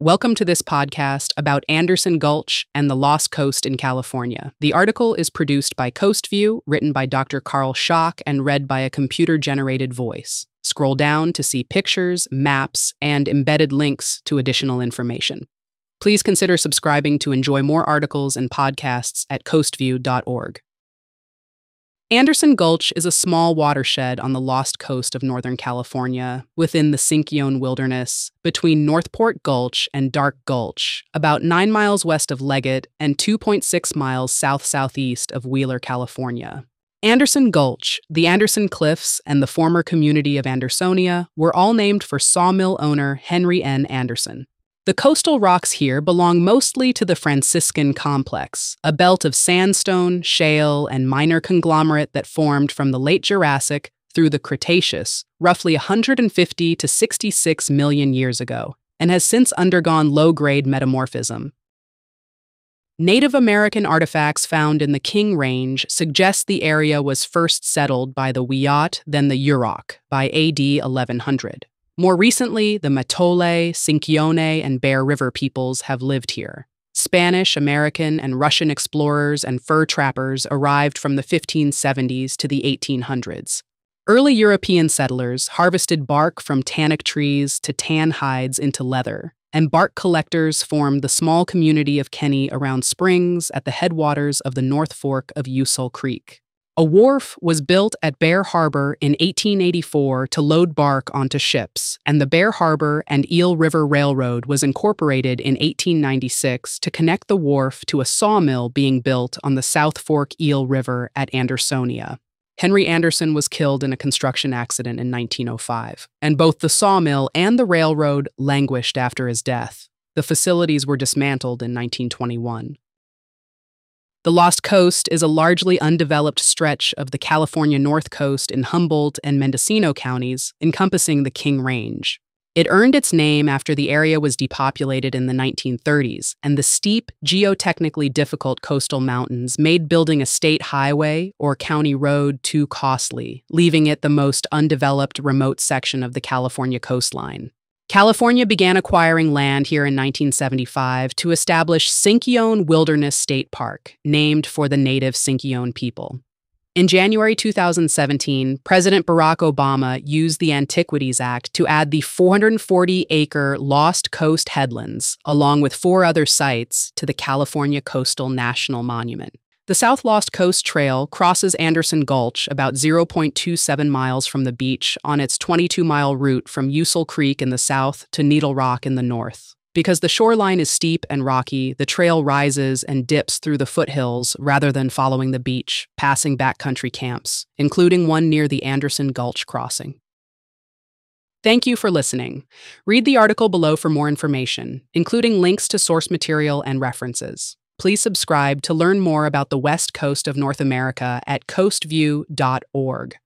Welcome to this podcast about Anderson Gulch and the Lost Coast in California. The article is produced by CoastView, written by Dr. Carl Schock, and read by a computer-generated voice. Scroll down to see pictures, maps, and embedded links to additional information. Please consider subscribing to enjoy more articles and podcasts at coastview.org. Anderson Gulch is a small watershed on the Lost Coast of Northern California, within the Sinkyone Wilderness, between Northport Gulch and Dark Gulch, about 9 miles west of Leggett and 2.6 miles south-southeast of Wheeler, California. Anderson Gulch, the Anderson Cliffs, and the former community of Andersonia were all named for sawmill owner Henry N. Anderson. The coastal rocks here belong mostly to the Franciscan Complex, a belt of sandstone, shale, and minor conglomerate that formed from the late Jurassic through the Cretaceous, roughly 150 to 66 million years ago, and has since undergone low-grade metamorphism. Native American artifacts found in the King Range suggest the area was first settled by the Wiyot, then the Yurok, by AD 1100. More recently, the Mattole, Sinkyone, and Bear River peoples have lived here. Spanish, American, and Russian explorers and fur trappers arrived from the 1570s to the 1800s. Early European settlers harvested bark from tannic trees to tan hides into leather, and bark collectors formed the small community of Kenny around springs at the headwaters of the North Fork of Usul Creek. A wharf was built at Bear Harbor in 1884 to load bark onto ships, and the Bear Harbor and Eel River Railroad was incorporated in 1896 to connect the wharf to a sawmill being built on the South Fork Eel River at Andersonia. Henry Anderson was killed in a construction accident in 1905, and both the sawmill and the railroad languished after his death. The facilities were dismantled in 1921. The Lost Coast is a largely undeveloped stretch of the California North Coast in Humboldt and Mendocino counties, encompassing the King Range. It earned its name after the area was depopulated in the 1930s, and the steep, geotechnically difficult coastal mountains made building a state highway or county road too costly, leaving it the most undeveloped remote section of the California coastline. California began acquiring land here in 1975 to establish Sinkyone Wilderness State Park, named for the native Sinkyone people. In January 2017, President Barack Obama used the Antiquities Act to add the 440-acre Lost Coast Headlands, along with 4 other sites, to the California Coastal National Monument. The South Lost Coast Trail crosses Anderson Gulch about 0.27 miles from the beach on its 22-mile route from Usul Creek in the south to Needle Rock in the north. Because the shoreline is steep and rocky, the trail rises and dips through the foothills rather than following the beach, passing backcountry camps, including one near the Anderson Gulch crossing. Thank you for listening. Read the article below for more information, including links to source material and references. Please subscribe to learn more about the West Coast of North America at coastview.org.